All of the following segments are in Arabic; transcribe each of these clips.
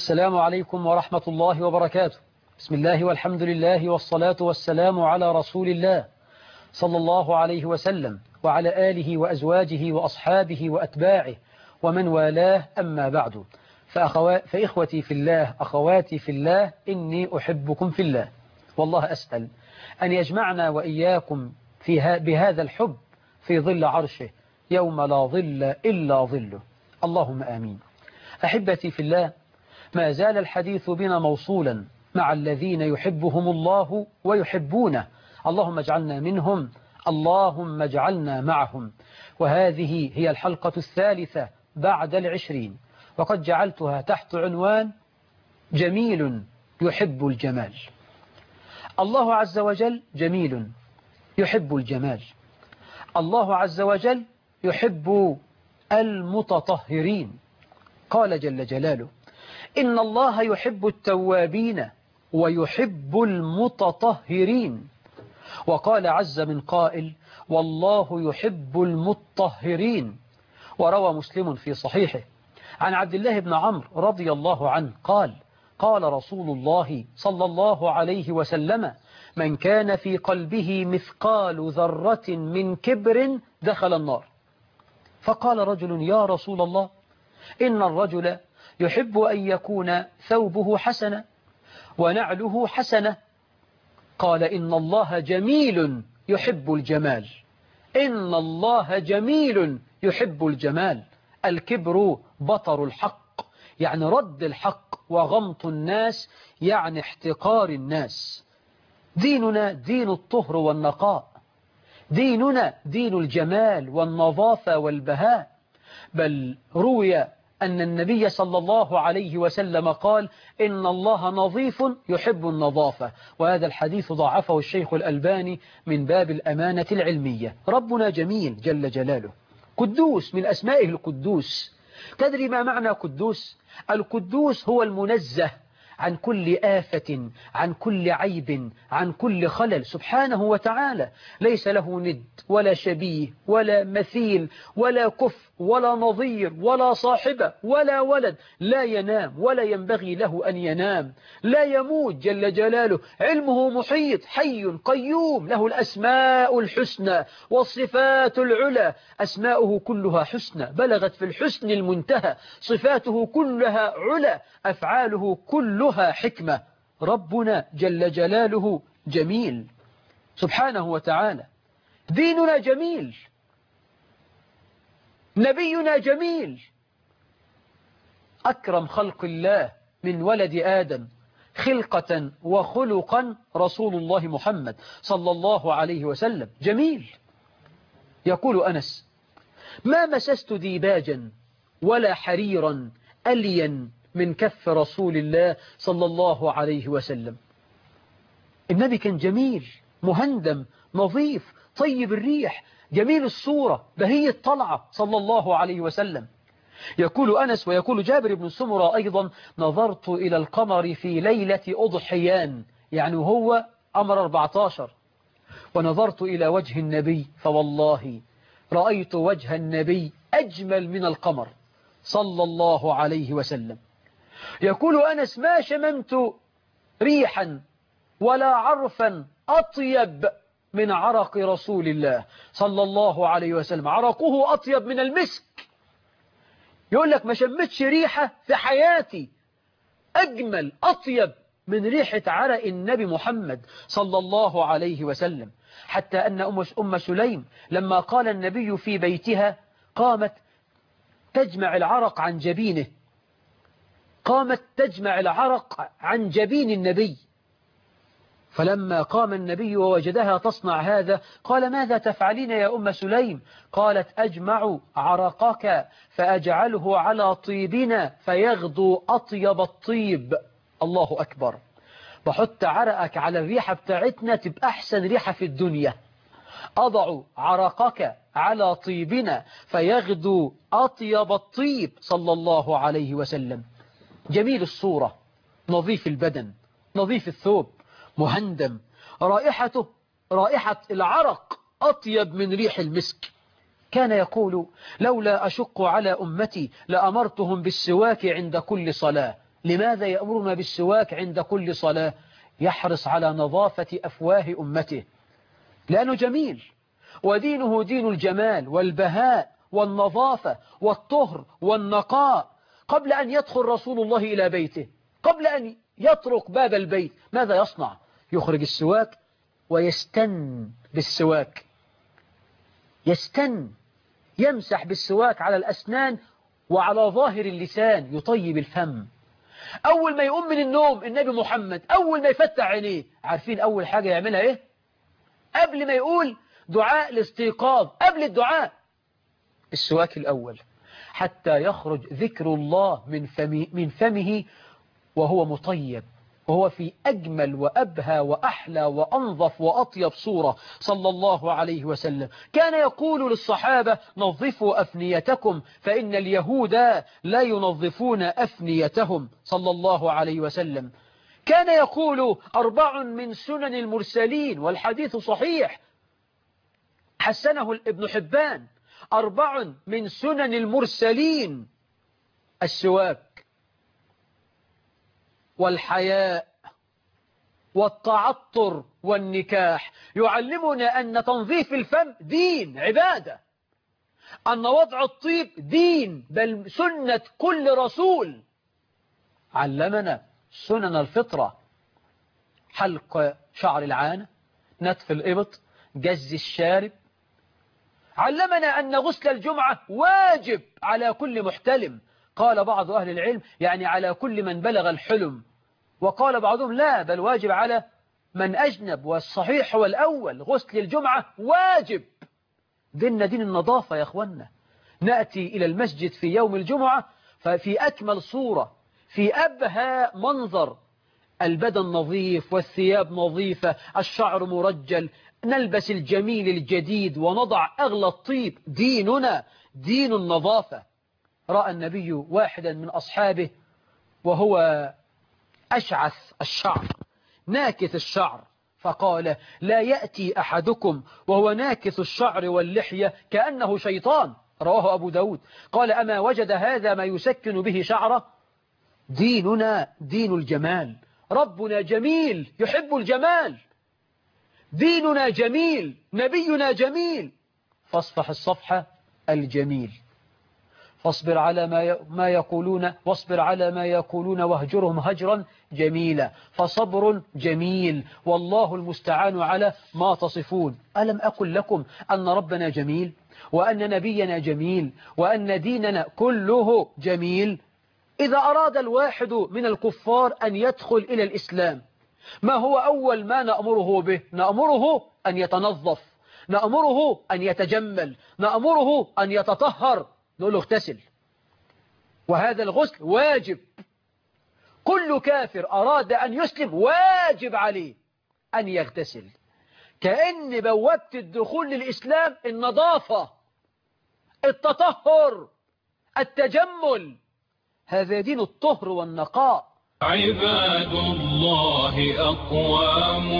السلام عليكم ورحمة الله وبركاته. بسم الله والحمد لله والصلاة والسلام على رسول الله صلى الله عليه وسلم وعلى آله وأزواجه وأصحابه وأتباعه ومن والاه، أما بعد. فإخوتي في الله، أخواتي في الله، إني أحبكم في الله، والله أسأل أن يجمعنا وإياكم بهذا الحب في ظل عرشه يوم لا ظل إلا ظله، اللهم آمين. أحبتي في الله، ما زال الحديث بنا موصولا مع الذين يحبهم الله ويحبونه، اللهم اجعلنا منهم، اللهم اجعلنا معهم. وهذه هي الحلقة الثالثة بعد 20، وقد جعلتها تحت عنوان جميل يحب الجمال. الله عز وجل جميل يحب الجمال، الله عز وجل يحب المتطهرين. قال جل جلاله: إن الله يحب التوابين ويحب المتطهرين. وقال عز من قائل: والله يحب المطهرين. وروى مسلم في صحيحه عن عبد الله بن عمرو رضي الله عنه قال: قال رسول الله صلى الله عليه وسلم: من كان في قلبه مثقال ذرة من كبر دخل النار. فقال رجل: يا رسول الله، إن الرجل يحب أن يكون ثوبه حسنا ونعله حسنة. قال: إن الله جميل يحب الجمال، إن الله جميل يحب الجمال. الكبر بطر الحق، يعني رد الحق، وغمط الناس، يعني احتقار الناس. ديننا دين الطهر والنقاء، ديننا دين الجمال والنظافة والبهاء. بل روي أن النبي صلى الله عليه وسلم قال: إن الله نظيف يحب النظافة. وهذا الحديث ضعفه الشيخ الألباني من باب الأمانة العلمية. ربنا جميل جل جلاله، قدوس، من أسمائه القدوس. تدري ما معنى قدوس؟ القدوس هو المنزه عن كل آفة، عن كل عيب، عن كل خلل، سبحانه وتعالى. ليس له ند ولا شبيه ولا مثيل ولا كف ولا نظير ولا صاحبة ولا ولد، لا ينام ولا ينبغي له أن ينام، لا يموت جل جلاله، علمه محيط، حي قيوم، له الأسماء الحسنى والصفات العلى. أسماؤه كلها حسنى بلغت في الحسن المنتهى، صفاته كلها علا، أفعاله كلها حكمة. ربنا جل جلاله جميل سبحانه وتعالى. ديننا جميل، نبينا جميل، أكرم خلق الله من ولد آدم خلقة وخلقا رسول الله محمد صلى الله عليه وسلم جميل. يقول أنس: ما مسست ديباجا ولا حريرا ألين من كف رسول الله صلى الله عليه وسلم. النبي كان جميل، مهندم، نظيف، طيب الريح، جميل الصورة، بهي الطلعة صلى الله عليه وسلم. يقول أنس ويقول جابر بن سمرة أيضا: نظرت إلى القمر في ليلة أضحيان، يعني هو أمر 14، ونظرت إلى وجه النبي فوالله رأيت وجه النبي أجمل من القمر صلى الله عليه وسلم. يقول أنس: ما شممت ريحا ولا عرفا أطيب من عرق رسول الله صلى الله عليه وسلم، عرقه أطيب من المسك. يقول لك: ما شمتش ريحة في حياتي أجمل أطيب من ريحة عرق النبي محمد صلى الله عليه وسلم. حتى أن أم سليم لما قال النبي في بيتها قامت تجمع العرق عن جبينه، قامت تجمع العرق عن جبين النبي. فلما قام النبي ووجدها تصنع هذا قال: ماذا تفعلين يا أم سليم؟ قالت: أجمع عرقك فأجعله على طيبنا فيغدو أطيب الطيب. الله أكبر. بحط عرقك على الريحة بتاعتنا تبقى أحسن ريحة في الدنيا. أضع عرقك على طيبنا فيغدو أطيب الطيب صلى الله عليه وسلم. جميل الصورة، نظيف البدن، نظيف الثوب، مهندم، رائحته رائحة العرق أطيب من ريح المسك. كان يقول: لولا أشق على أمتي لأمرتهم بالسواك عند كل صلاة. لماذا يأمرنا بالسواك عند كل صلاة؟ يحرص على نظافة أفواه أمته، لأنه جميل، ودينه دين الجمال والبهاء والنظافة والطهر والنقاء. قبل أن يدخل رسول الله إلى بيته، قبل أن يطرق باب البيت، ماذا يصنع؟ يخرج السواك ويستن بالسواك، يستن، يمسح بالسواك على الأسنان وعلى ظاهر اللسان، يطيب الفم. أول ما يقوم من النوم النبي محمد أول ما يفتح عينيه، عارفين أول حاجة يعملها إيه؟ قبل ما يقول دعاء الاستيقاظ، قبل الدعاء السواك الأول، حتى يخرج ذكر الله من فمه وهو مطيب، وهو في أجمل وأبهى وأحلى وأنظف وأطيب صورة صلى الله عليه وسلم. كان يقول للصحابة: نظفوا أفنيتكم فإن اليهود لا ينظفون أفنيتهم، صلى الله عليه وسلم. كان يقول: 4 من سنن المرسلين، والحديث صحيح حسنه ابن حبان، 4 من سنن المرسلين: السواك والحياء والتعطر والنكاح. يعلمنا أن تنظيف الفم دين، عبادة، أن وضع الطيب دين، بل سنة كل رسول. علمنا سنن الفطرة: حلق شعر العانة، نتف الإبط، جز الشارب. علمنا أن غسل الجمعة واجب على كل محتلم، قال بعض أهل العلم يعني على كل من بلغ الحلم، وقال بعضهم لا، بل واجب على من أجنب، والصحيح هو الأول، غسل الجمعة واجب. ديننا دين النظافة يا أخوانا. نأتي إلى المسجد في يوم الجمعة ففي أكمل صورة، في أبهى منظر، البدن نظيف والثياب نظيفة، الشعر مرجل، نلبس الجميل الجديد ونضع أغلى الطيب. ديننا دين النظافة. رأى النبي واحدا من أصحابه وهو أشعث الشعر، ناكث الشعر، فقال: لا يأتي أحدكم وهو ناكث الشعر واللحية كأنه شيطان، رواه أبو داود. قال: أما وجد هذا ما يسكن به شعره؟ ديننا دين الجمال، ربنا جميل يحب الجمال، ديننا جميل، نبينا جميل. فاصفح الصفحة الجميل، فاصبر على ما يقولون، واصبر على ما يقولون واهجرهم هجرا جميلا. فصبر جميل، والله المستعان على ما تصفون. ألم أقل لكم أن ربنا جميل، وأن نبينا جميل، وأن ديننا كله جميل؟ إذا أراد الواحد من الكفار أن يدخل إلى الإسلام، ما هو أول ما نأمره به؟ نأمره أن يتنظف، نأمره أن يتجمل، نأمره أن يتطهر، نقول له اغتسل، وهذا الغسل واجب. كل كافر أراد أن يسلم واجب عليه أن يغتسل. كأن بوابة الدخول للإسلام النظافة، التطهر، التجمل. هذا دين الطهر والنقاء. عباد الله أقوام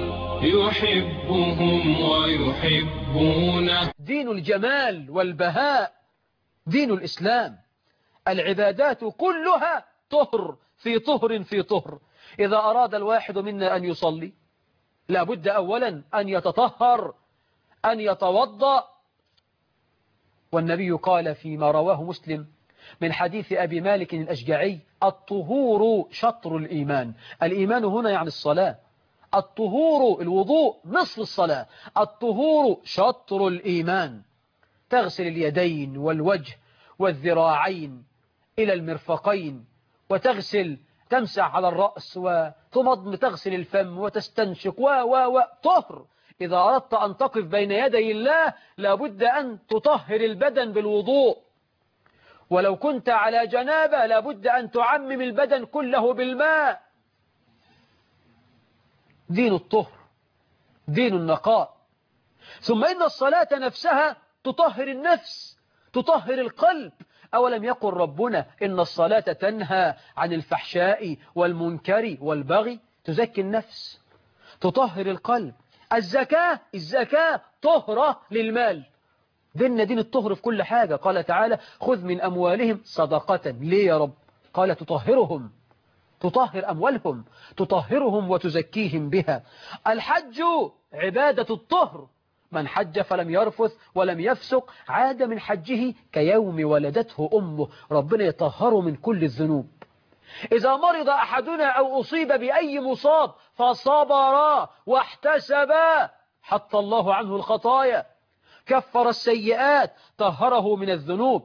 يحبهم ويحبونه. دين الجمال والبهاء دين الإسلام. العبادات كلها طهر في طهر في طهر. إذا أراد الواحد منا أن يصلي لابد أولا أن يتطهر، أن يتوضأ. والنبي قال فيما رواه مسلم من حديث أبي مالك الأشجعي: الطهور شطر الإيمان. الإيمان هنا يعني الصلاة، الطهور الوضوء نصف الصلاة، الطهور شطر الإيمان. تغسل اليدين والوجه والذراعين إلى المرفقين، وتغسل تمسح على الرأس، وتمضم، تغسل الفم وتستنشق طهر. إذا أردت أن تقف بين يدي الله لابد أن تطهر البدن بالوضوء، ولو كنت على جنابة لابد أن تعمم البدن كله بالماء. دين الطهر، دين النقاء. ثم إن الصلاة نفسها تطهر النفس، تطهر القلب. أولم يقل ربنا إن الصلاة تنهى عن الفحشاء والمنكر والبغي؟ تزكي النفس، تطهر القلب. الزكاة طهرة للمال. ديننا دين الطهر في كل حاجة. قال تعالى: خذ من أموالهم صدقة. ليه يا رب؟ قال: تطهرهم تطهر أموالهم، تطهرهم وتزكيهم بها. الحج عبادة الطهر، من حج فلم يرفث ولم يفسق عاد من حجه كيوم ولدته أمه. ربنا يطهره من كل الذنوب. إذا مرض أحدنا أو أصيب بأي مصاب فصبر واحتسب حتى الله عنه الخطايا، كفر السيئات، طهره من الذنوب.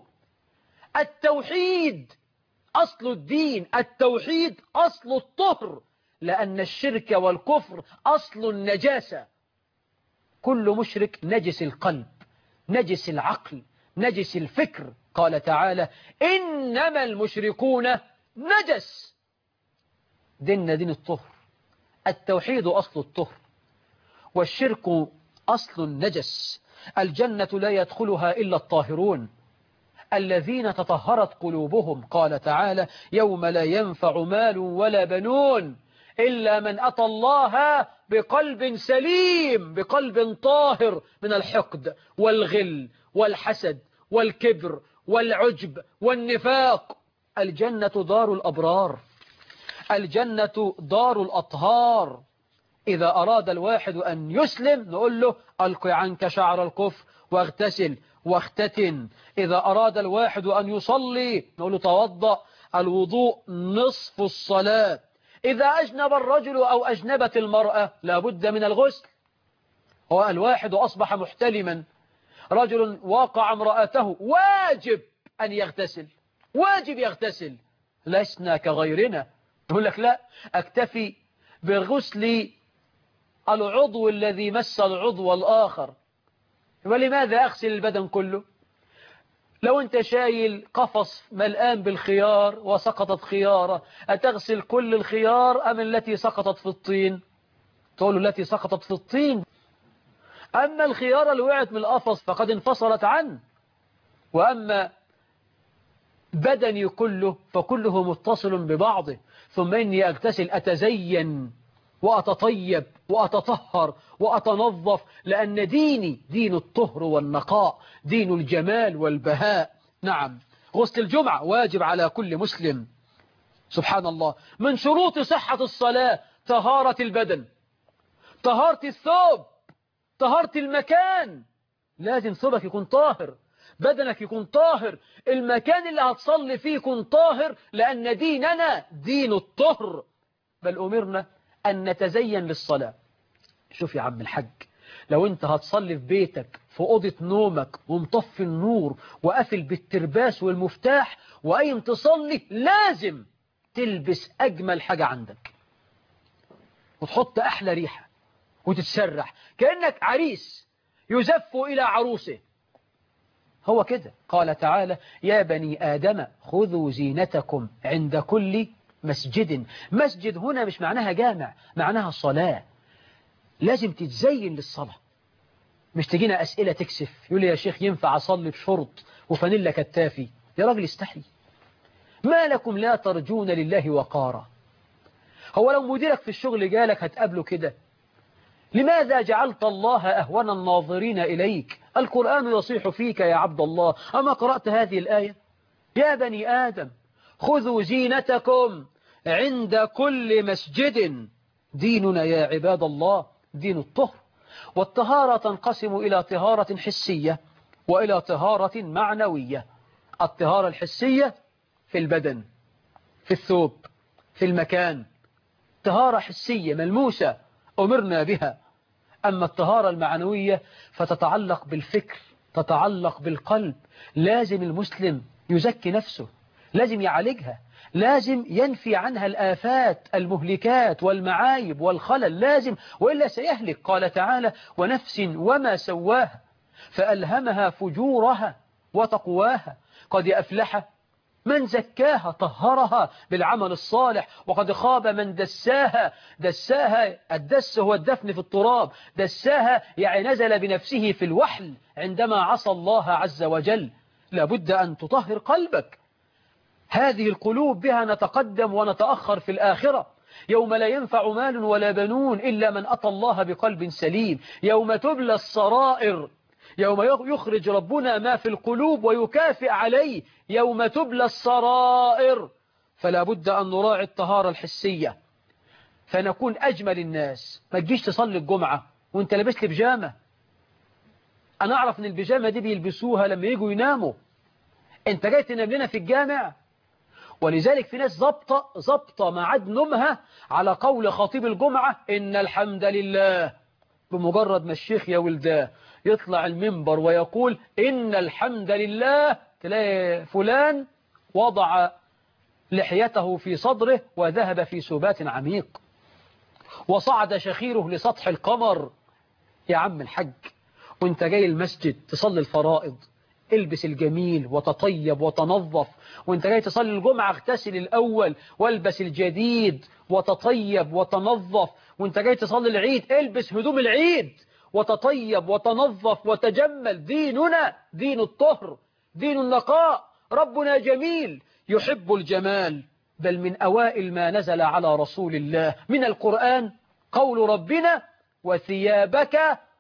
التوحيد أصل الدين، التوحيد أصل الطهر، لأن الشرك والكفر أصل النجاسة. كل مشرك نجس القلب، نجس العقل، نجس الفكر. قال تعالى إنما المشركون نجس. ديننا دين الطهر، التوحيد أصل الطهر، والشرك أصل النجس. الجنة لا يدخلها إلا الطاهرون الذين تطهرت قلوبهم. قال تعالى يوم لا ينفع مال ولا بنون إلا من أتى الله بقلب سليم، بقلب طاهر من الحقد والغل والحسد والكبر والعجب والنفاق. الجنة دار الأبرار، الجنة دار الأطهار. إذا أراد الواحد أن يسلم نقول له ألق عنك شعر الكفر واغتسل واختتن. إذا أراد الواحد أن يصلي نقول له توضأ، الوضوء نصف الصلاة. إذا أجنب الرجل أو أجنبت المرأة لابد من الغسل. هو الواحد أصبح محتلما، رجل واقع امرأته واجب أن يغتسل، واجب يغتسل، لسنا كغيرنا. يقول لك لا أكتفي بغسل العضو الذي مس العضو الآخر. ولماذا أغسل البدن كله؟ لو أنت شايل قفص ملآن بالخيار وسقطت خيارة، أتغسل كل الخيار أم التي سقطت في الطين؟ تقول التي سقطت في الطين. أما الخيارة اللي وقعت من القفص فقد انفصلت عنه، وأما بدني كله فكله متصل ببعضه. ثم إني أغتسل، أتزين وأتطيب وأتطهر وأتنظف، لأن ديني دين الطهر والنقاء، دين الجمال والبهاء. نعم، غسل الجمعة واجب على كل مسلم. سبحان الله، من شروط صحة الصلاة طهارة البدن، طهارة الثوب، طهارة المكان. لازم ثوبك يكون طاهر، بدنك يكون طاهر، المكان اللي هتصلي فيه يكون طاهر، لأن ديننا دين الطهر. بل أمرنا أن نتزين للصلاة. شوف يا عم الحج، لو أنت هتصلي في بيتك في أوضة نومك ومطفي النور وقافل بالترباس والمفتاح وقايم تصلي، لازم تلبس أجمل حاجة عندك وتحط أحلى ريحة وتتسرح كأنك عريس يزف إلى عروسه. هو كده. قال تعالى يا بني آدم خذوا زينتكم عند كل مسجد. مسجد هنا مش معناها جامع، معناها صلاة. لازم تتزين للصلاة، مش تجينا أسئلة تكسف. يقول لي يا شيخ ينفع أصلي بشرط وفانيلا كتافي؟ يا راجل استحي، ما لكم لا ترجون لله وقارا؟ هو لو مديرك في الشغل جالك هتقابله كده؟ لماذا جعلت الله أهون الناظرين إليك؟ القرآن يصيح فيك يا عبد الله. أما قرأت هذه الآية؟ يا بني آدم خذوا زينتكم عند كل مسجد. ديننا يا عباد الله دين الطهر. والطهارة تنقسم إلى طهارة حسية وإلى طهارة معنوية. الطهارة الحسية في البدن، في الثوب، في المكان، طهارة حسية ملموسة أمرنا بها. أما الطهارة المعنوية فتتعلق بالفكر، تتعلق بالقلب. لازم المسلم يزكي نفسه، لازم يعالجها، لازم ينفي عنها الآفات المهلكات والمعايب والخلل، لازم، وإلا سيهلك. قال تعالى ونفس وما سواها فألهمها فجورها وتقواها قد أفلح من زكاها طهرها بالعمل الصالح وقد خاب من دساها. دساها، الدس هو الدفن في التراب، دساها يعني نزل بنفسه في الوحل عندما عصى الله عز وجل. لابد أن تطهر قلبك. هذه القلوب بها نتقدم ونتأخر في الآخرة. يوم لا ينفع مال ولا بنون إلا من أتى الله بقلب سليم. يوم تبلى السرائر، يوم يخرج ربنا ما في القلوب ويكافئ عليه. يوم تبلى السرائر فلا بد أن نراعي الطهارة الحسية فنكون أجمل الناس. ما تجيش تصلي الجمعة وانت لابس لي بيجامة. أنا أعرف أن البيجامة دي بيلبسوها لما يجوا يناموا. انت جاي تنام لنا في الجامع؟ ولذلك في ناس ضبطة ميعاد نومها على قول خطيب الجمعة إن الحمد لله. بمجرد ما الشيخ يا ولداه يطلع المنبر ويقول إن الحمد لله، تلاقي فلان وضع لحيته في صدره وذهب في سبات عميق وصعد شخيره لسطح القمر. يا عم الحج، وانت جاي المسجد تصلي الفرائض البس الجميل وتطيب وتنظف، وانت جاي تصلي الجمعة اغتسل الأول والبس الجديد وتطيب وتنظف، وانت جاي تصلي العيد البس هدوم العيد وتطيب وتنظف وتجمل. ديننا دين الطهر، دين النقاء. ربنا جميل يحب الجمال. بل من أوائل ما نزل على رسول الله من القرآن قول ربنا وثيابك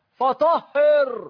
فطهر،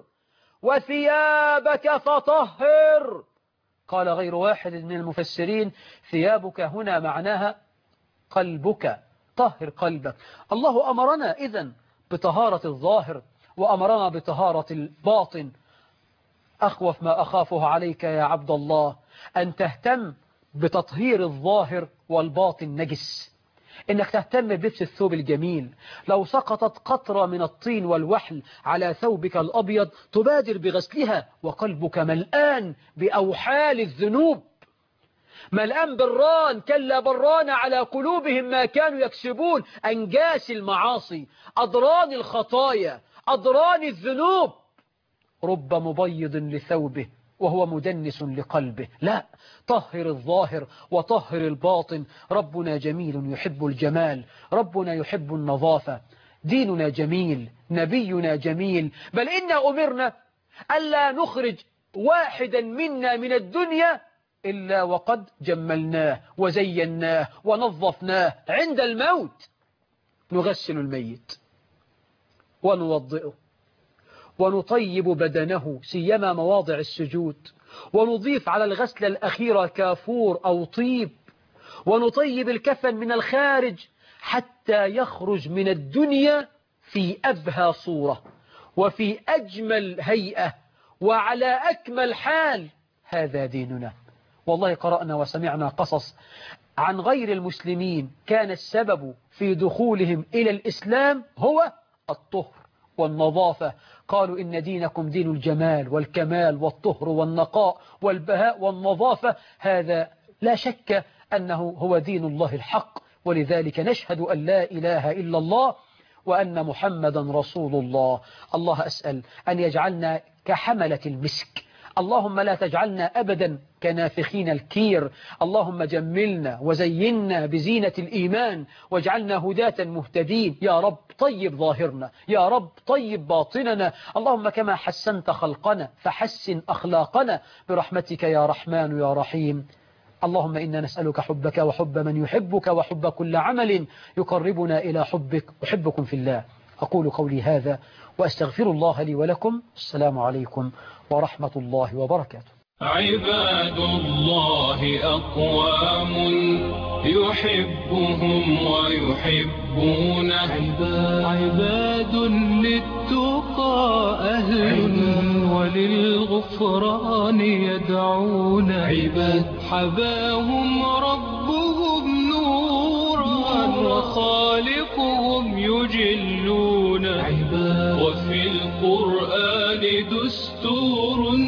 وثيابك فطهر. قال غير واحد من المفسرين ثيابك هنا معناها قلبك، طهر قلبك. الله أمرنا إذن بطهارة الظاهر وأمرنا بطهارة الباطن. أخوف ما أخافه عليك يا عبد الله أن تهتم بتطهير الظاهر والباطن نجس، إنك تهتم بلبس الثوب الجميل. لو سقطت قطرة من الطين والوحل على ثوبك الأبيض تبادر بغسلها وقلبك ملآن بأوحال الذنوب، ملآن بران. كلا بران على قلوبهم ما كانوا يكسبون. أنجاس المعاصي، أضران الخطايا، أضران الذنوب. رب مبيض لثوبه وهو مدنس لقلبه. لا، طهر الظاهر وطهر الباطن. ربنا جميل يحب الجمال، ربنا يحب النظافة. ديننا جميل، نبينا جميل. بل إنا أمرنا ألا نخرج واحدا منا من الدنيا إلا وقد جملناه وزيناه ونظفناه. عند الموت نغسل الميت ونوضئه ونطيب بدنه سيما مواضع السجود، ونضيف على الغسل الأخيرة كافور أو طيب، ونطيب الكفن من الخارج حتى يخرج من الدنيا في أبهى صورة وفي أجمل هيئة وعلى أكمل حال. هذا ديننا. والله قرأنا وسمعنا قصص عن غير المسلمين كان السبب في دخولهم إلى الإسلام هو الطهر والنظافة. قالوا إن دينكم دين الجمال والكمال والطهر والنقاء والبهاء والنظافة. هذا لا شك أنه هو دين الله الحق. ولذلك نشهد أن لا إله إلا الله وأن محمدا رسول الله. الله أسأل أن يجعلنا كحملة المسك. اللهم لا تجعلنا أبدا كنافخين الكير. اللهم جملنا وزينا بزينة الإيمان واجعلنا هداة مهتدين. يا رب طيب ظاهرنا، يا رب طيب باطننا. اللهم كما حسنت خلقنا فحسن أخلاقنا برحمتك يا رحمن يا رحيم. اللهم إنا نسألك حبك وحب من يحبك وحب كل عمل يقربنا إلى حبك. أحبكم في الله. أقول قولي هذا وأستغفر الله لي ولكم. السلام عليكم ورحمة الله وبركاته. عباد الله أقوام يحبهم ويحبونه. عباد للتقى أهل وللغفران يدعون. عباد حباهم ربهم نورا وخالقهم يجلون. عباد وفي القرآن دستور